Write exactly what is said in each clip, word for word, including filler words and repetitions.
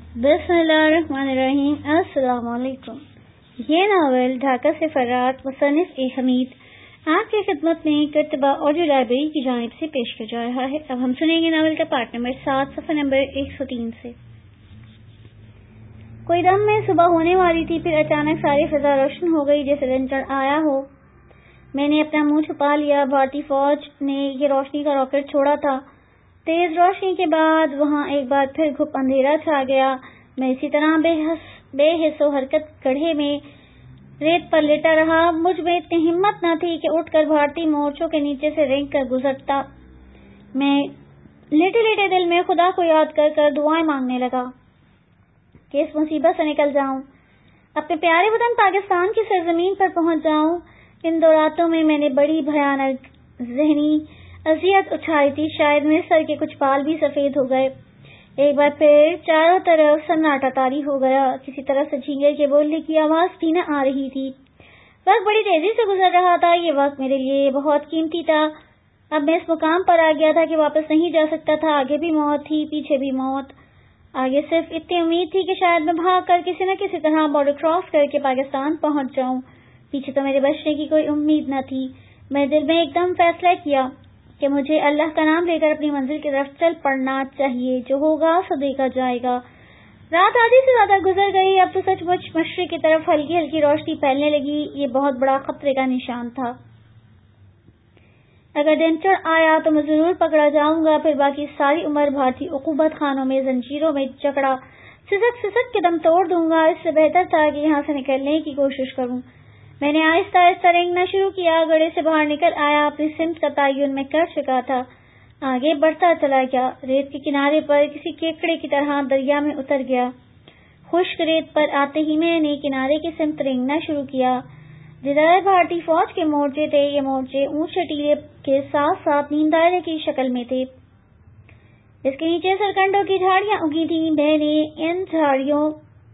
بسم اللہ الرحمن الرحیم۔ السلام علیکم۔ یہ ناول ڈھاکہ سے فرات مصنف اے حمید آپ کی خدمت میں کرتبہ آڈیو لائبریری کی جانب سے پیش کیا جا رہا ہے۔ اب ہم سنیں گے ناول کا پارٹ نمبر سات صفحہ نمبر ایک سو تین سے۔ کوئی دم میں صبح ہونے والی تھی، پھر اچانک ساری فضا روشن ہو گئی جیسے لنٹر آیا ہو۔ میں نے اپنا منہ چھپا لیا۔ بھارتی فوج نے یہ روشنی کا راکٹ چھوڑا تھا۔ تیز روشنی کے بعد وہاں ایک بار پھر گھپ اندھیرا چھا گیا۔ میں اسی طرح بے حس بے حس و حرکت گڑھے میں ریت پر لیٹا رہا۔ مجھ میں اتنی ہمت نہ تھی کہ اٹھ کر بھارتی مورچوں کے نیچے سے رینگ کر گزرتا۔ میں لیٹے لیٹے دل میں خدا کو یاد کر کر دعائیں مانگنے لگا کہ اس مصیبت سے نکل جاؤں، اپنے پیارے وطن پاکستان کی سرزمین پر پہنچ جاؤں۔ ان دو راتوں میں میں نے بڑی بھیانک ذہنی اذیت اٹھائی تھی۔ شاید میرے سر کے کچھ بال بھی سفید ہو گئے۔ ایک بار پھر چاروں طرف سناٹا طاری ہو گیا۔ کسی طرح سے جھینگر کے بولنے کی آواز بھی نہ آ رہی تھی۔ وقت بڑی تیزی سے گزر رہا تھا۔ یہ وقت میرے لیے بہت قیمتی تھا۔ اب میں اس مقام پر آ گیا تھا کہ واپس نہیں جا سکتا تھا۔ آگے بھی موت تھی، پیچھے بھی موت۔ آگے صرف اتنی امید تھی کہ شاید میں بھاگ کر کسی نہ کسی طرح بارڈر کراس کر کے پاکستان پہنچ جاؤں۔ پیچھے تو میرے بچنے کی کوئی امید نہ تھی۔ میں دل میں ایک دم فیصلہ کیا کہ مجھے اللہ کا نام لے کر اپنی منزل کی طرف چل پڑنا چاہیے۔ جو ہوگا سو دیکھا جائے گا۔ رات آدھی سے زیادہ گزر گئی۔ اب تو سچ مچ مشرق کی طرف ہلکی ہلکی روشنی پھیلنے لگی۔ یہ بہت بڑا خطرے کا نشان تھا۔ اگر دن چڑھ آیا تو میں ضرور پکڑا جاؤں گا، پھر باقی ساری عمر بھارتی عقوبت خانوں میں زنجیروں میں جکڑا سسک سسک کے دم توڑ دوں گا۔ اس سے بہتر تھا کہ یہاں سے نکلنے کی کوشش کروں۔ میں نے آہستہ آہستہ رینگنا شروع کیا۔ گڑھے سے باہر نکل آیا۔ اپنی سمت کا تعین میں کر چکا تھا۔ آگے بڑھتا چلا گیا۔ ریت کے کنارے پر کسی کیکڑے کی طرح دریا میں اتر گیا۔ خشک ریت پر آتے ہی میں نے کنارے کی سمت رینگنا شروع کیا جدھر بھارتی فوج کے مورچے تھے۔ یہ مورچے اونچے ٹیلے کے ساتھ ساتھ نیم دائرے کی شکل میں تھے۔ اس کے نیچے سرکنڈوں کی جھاڑیاں اگی تھیں۔ میں نے ان جھاڑیوں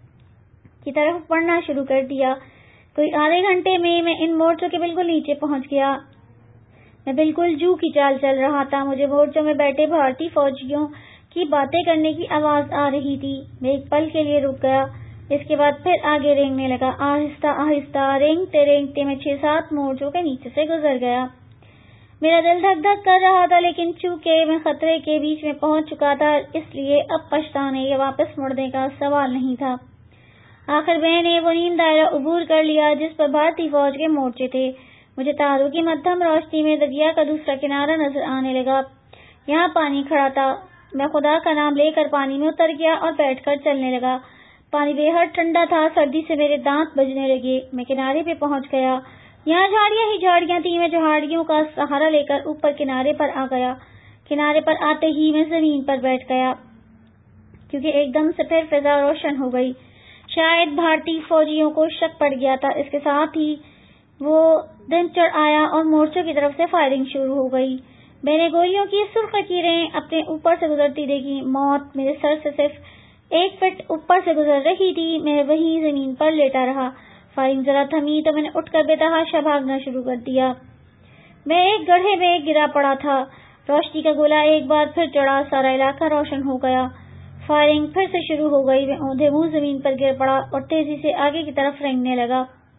کی طرف بڑھنا شروع کر دیا۔ کوئی آدھے گھنٹے میں میں ان مورچوں کے بالکل نیچے پہنچ گیا۔ میں بالکل جو کی چال چل رہا تھا۔ مجھے مورچوں میں بیٹھے بھارتی فوجیوں کی باتیں کرنے کی آواز آ رہی تھی۔ میں ایک پل کے لیے رک گیا۔ اس کے بعد پھر آگے رینگنے لگا۔ آہستہ آہستہ رینگتے رینگتے میں چھ سات مورچوں کے نیچے سے گزر گیا۔ میرا دل دھک دھک کر رہا تھا، لیکن چونکہ میں خطرے کے بیچ میں پہنچ چکا تھا اس لیے اب پچھتانے یا واپس مڑنے کا سوال نہیں تھا۔ آخر میں نے وہ نیم دائرہ عبور کر لیا جس پر بھارتی فوج کے مورچے تھے۔ مجھے تاروں کی مدھم روشنی میں دریا کا دوسرا کنارہ نظر آنے لگا۔ یہاں پانی کھڑا تھا۔ میں خدا کا نام لے کر پانی میں اتر گیا اور بیٹھ کر چلنے لگا۔ پانی بے حد ٹھنڈا تھا۔ سردی سے میرے دانت بجنے لگے۔ میں کنارے پہ پہنچ گیا۔ یہاں جھاڑیاں ہی جھاڑیاں تھیں۔ میں جھاڑیوں کا سہارا لے کر اوپر کنارے پر آ گیا۔ کنارے پر آتے ہی میں زمین پر بیٹھ گیا کیونکہ ایک دم سے پھر فضا روشن ہو گئی۔ شاید بھارتی فوجیوں کو شک پڑ گیا تھا۔ اس کے ساتھ ہی وہ دن چڑھ آیا اور مورچوں کی طرف سے فائرنگ شروع ہو گئی۔ میں نے گولیوں کی سرخ لکیریں اپنے اوپر سے گزرتی دیکھی۔ موت میرے سر سے صرف ایک فٹ اوپر سے گزر رہی تھی۔ میں وہیں زمین پر لیٹا رہا۔ فائرنگ ذرا تھمی تو میں نے اٹھ کر بے تحاشا بھاگنا شروع کر دیا۔ میں ایک گڑھے میں گرا پڑا تھا۔ روشنی کا گولا ایک بار پھر چڑھا۔ سارا علاقہ روشن ہو گیا۔ فائرنگ پھر سے شروع ہو گئی۔ میں اوندھے منہ زمین پر گر پڑا اور تیزی سے آگے کی طرف رینگنے لگا۔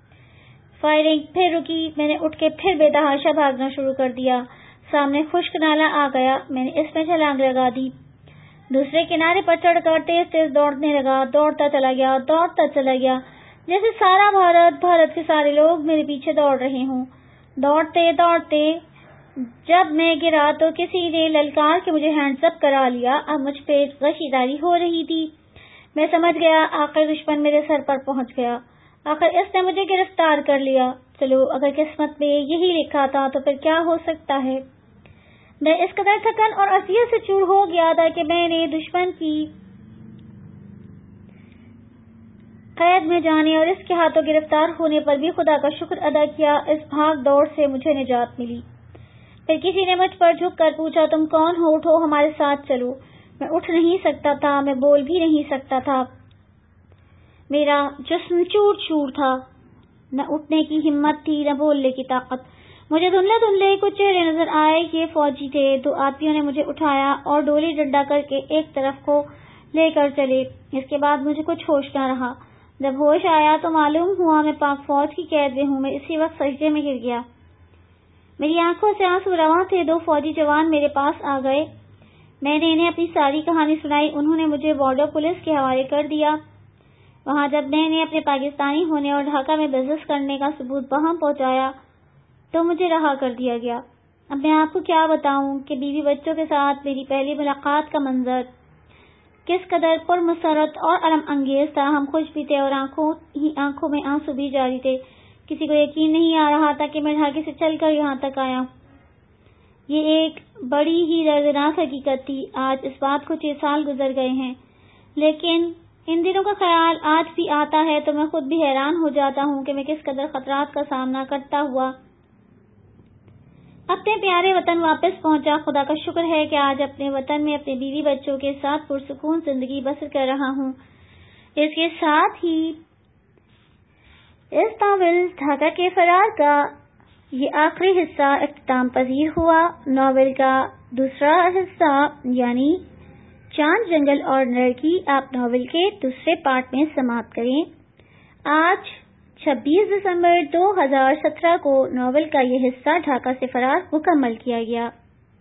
فائرنگ پھر رکی۔ میں نے اٹھ کے پھر بے تحاشا بھاگنا شروع کر دیا۔ سامنے خشک نالا آ گیا۔ میں نے اس میں چھلانگ لگا دی۔ دوسرے کنارے پر چڑھ کر تیز تیز دوڑنے لگا۔ دوڑتا چلا گیا دوڑتا چلا گیا جیسے سارا بھارت بھارت کے سارے لوگ میرے پیچھے دوڑ رہے ہوں۔ دوڑتے دوڑتے جب میں گرا تو کسی نے للکار کے مجھے ہینڈز اپ کرا لیا۔ اب مجھ پہ غشی داری ہو رہی تھی۔ میں سمجھ گیا آخر دشمن میرے سر پر پہنچ گیا۔ آخر اس نے مجھے گرفتار کر لیا۔ چلو اگر قسمت میں یہی لکھا تھا تو پھر کیا ہو سکتا ہے۔ میں اس قدر تھکن اور اذیت سے چور ہو گیا تھا کہ میں نے دشمن کی قید میں جانے اور اس کے ہاتھوں گرفتار ہونے پر بھی خدا کا شکر ادا کیا۔ اس بھاگ دوڑ سے مجھے نجات ملی۔ پھر کسی نے مجھ پر جھک کر پوچھا تم کون ہو، اٹھو ہمارے ساتھ چلو۔ میں اٹھ نہیں سکتا تھا۔ میں بول بھی نہیں سکتا تھا۔ میرا جسم چور چور تھا۔ نہ اٹھنے کی ہمت تھی نہ بولنے کی طاقت۔ مجھے دھندلے دھندلے کچھ چہرے نظر آئے۔ یہ فوجی تھے۔ دو آدمیوں نے مجھے اٹھایا اور ڈولی ڈنڈا کر کے ایک طرف کو لے کر چلے۔ اس کے بعد مجھے کچھ ہوش نہ رہا۔ جب ہوش آیا تو معلوم ہوا میں پاک فوج کی قید میں ہوں۔ میں اسی وقت سجدے میں گر گیا۔ میری آنکھوں سے آنسو رواں تھے۔ دو فوجی جوان میرے پاس آ گئے۔ میں نے انہیں اپنی ساری کہانی سنائی۔ انہوں نے مجھے بارڈر پولیس کے حوالے کر دیا۔ وہاں جب میں نے اپنے پاکستانی ہونے اور ڈھاکہ میں بزنس کرنے کا ثبوت وہاں پہنچایا تو مجھے رہا کر دیا گیا۔ اب میں آپ کو کیا بتاؤں کہ بیوی بچوں کے ساتھ میری پہلی ملاقات کا منظر کس قدر پرمسرت اور الم انگیز تھا۔ ہم خوش بھی تھے اور آنکھوں ہی آنکھوں میں آنسو بھی جاری تھے۔ کسی کو یقین نہیں آ رہا تھا کہ میں ڈھاکے سے چل کر یہاں تک آیا۔ یہ ایک بڑی ہی دردناک حقیقت تھی۔ آج اس بات کو چھ سال گزر گئے ہیں، لیکن ان دنوں کا خیال آج بھی آتا ہے تو میں خود بھی حیران ہو جاتا ہوں کہ میں کس قدر خطرات کا سامنا کرتا ہوا اپنے پیارے وطن واپس پہنچا۔ خدا کا شکر ہے کہ آج اپنے وطن میں اپنے بیوی بچوں کے ساتھ پرسکون زندگی بسر کر رہا ہوں۔ اس کے ساتھ ہی اس ناول ڈھاکہ کے فرار کا یہ آخری حصہ اختتام پذیر ہوا۔ ناول کا دوسرا حصہ یعنی چاند، جنگل اور لڑکی آپ ناول کے دوسرے پارٹ میں سماعت کریں۔ آج چھبیس دسمبر دو ہزار سترہ کو ناول کا یہ حصہ ڈھاکہ سے فرار مکمل کیا گیا۔